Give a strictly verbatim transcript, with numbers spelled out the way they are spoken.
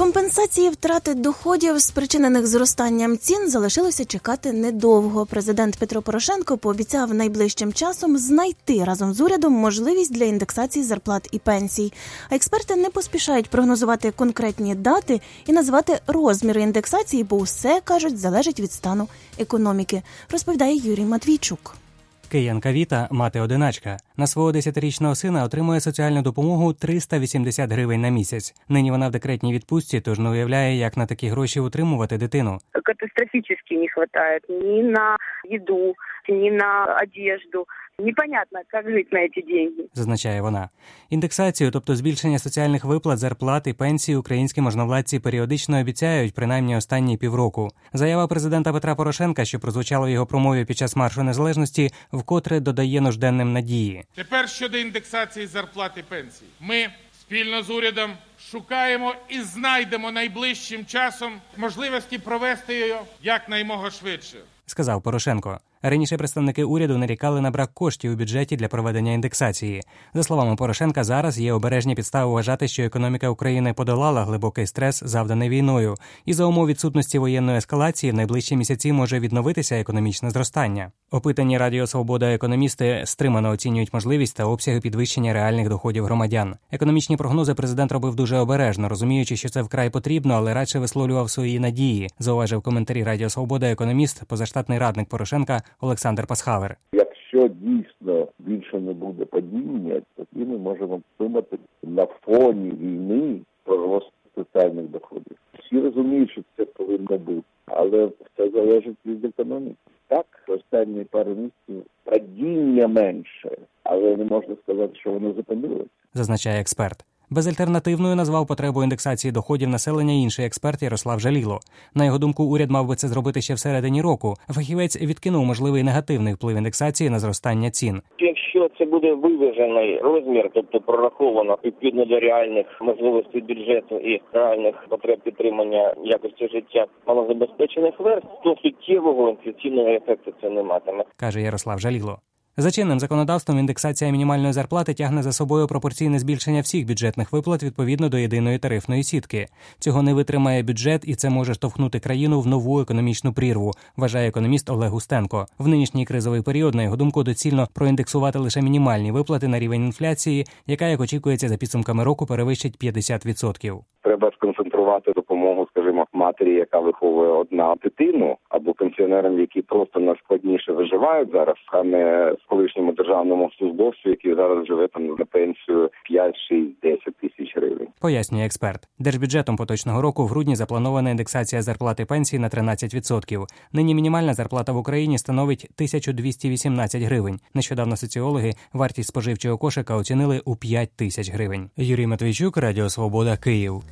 Компенсації втрати доходів, спричинених зростанням цін, залишилося чекати недовго. Президент Петро Порошенко пообіцяв найближчим часом знайти разом з урядом можливість для індексації зарплат і пенсій. А експерти не поспішають прогнозувати конкретні дати і назвати розміри індексації, бо усе, кажуть, залежить від стану економіки, розповідає Юрій Матвійчук. Киянка Віта – мати-одиначка. На свого десятирічного сина отримує соціальну допомогу триста вісімдесят гривень на місяць. Нині вона в декретній відпустці, тож не уявляє, як на такі гроші утримувати дитину. Катастрофически не хватает ни на еду, ни на одежду. Непонятно, як жити на ці гроші, зазначає вона. Індексацію, тобто збільшення соціальних виплат, зарплат і пенсій, українські можновладці періодично обіцяють, принаймні останні півроку. Заява президента Петра Порошенка, що прозвучала в його промові під час Маршу Незалежності, вкотре додає нужденним надії. Тепер щодо індексації зарплат і пенсій. Ми спільно з урядом шукаємо і знайдемо найближчим часом можливості провести її якнаймога швидше, сказав Порошенко. Раніше представники уряду нарікали на брак коштів у бюджеті для проведення індексації. За словами Порошенка, зараз є обережні підстави вважати, що економіка України подолала глибокий стрес, завданий війною, і за умов відсутності воєнної ескалації в найближчі місяці може відновитися економічне зростання. Опитані Радіо Свобода економісти стримано оцінюють можливість та обсяги підвищення реальних доходів громадян. Економічні прогнози президент робив дуже обережно, розуміючи, що це вкрай потрібно, але радше висловлював свої надії, зауважив в коментарі Радіо Свобода економіст, позаштатний радник Порошенка Олександр Пасхавер. Якщо дійсно більше не буде падіння, тоді ми можемо думати на фоні війни про рост соціальних доходів. Всі розуміють, що це повинно бути, але все залежить від економіки. Так, останні пару місяців падіння менше, але не можна сказати, що воно зупинилося, зазначає експерт. Безальтернативною назвав потребу індексації доходів населення інший експерт Ярослав Жаліло. На його думку, уряд мав би це зробити ще всередині року. Фахівець відкинув можливий негативний вплив індексації на зростання цін. Якщо це буде виважений розмір, тобто прораховано відповідно до реальних можливостей бюджету і реальних потреб підтримання якості життя малозабезпечених верств, то суттєвого інфляційного ефекту це не матиме, каже Ярослав Жаліло. За чинним законодавством індексація мінімальної зарплати тягне за собою пропорційне збільшення всіх бюджетних виплат відповідно до єдиної тарифної сітки. Цього не витримає бюджет, і це може штовхнути країну в нову економічну прірву, вважає економіст Олег Устенко. В нинішній кризовий період, на його думку, доцільно проіндексувати лише мінімальні виплати на рівень інфляції, яка, як очікується, за підсумками року перевищить п'ятдесят відсотків. Треба сконцентрувати допомогу, скажімо, матері, яка виховує одна дитину, або пенсіонерам, які просто найскладніше виживають зараз, а не колишньому державному службовцю, який зараз живе там на пенсію п'ять, шість, десять тисяч гривень. Пояснює експерт. Держбюджетом поточного року в грудні запланована індексація зарплат і пенсій на тринадцять відсотків. Нині мінімальна зарплата в Україні становить тисячу двісті вісімнадцять гривень. Нещодавно соціологи вартість споживчого кошика оцінили у п'ять тисяч гривень. Юрій Матвійчук, Радіо Свобода, Київ.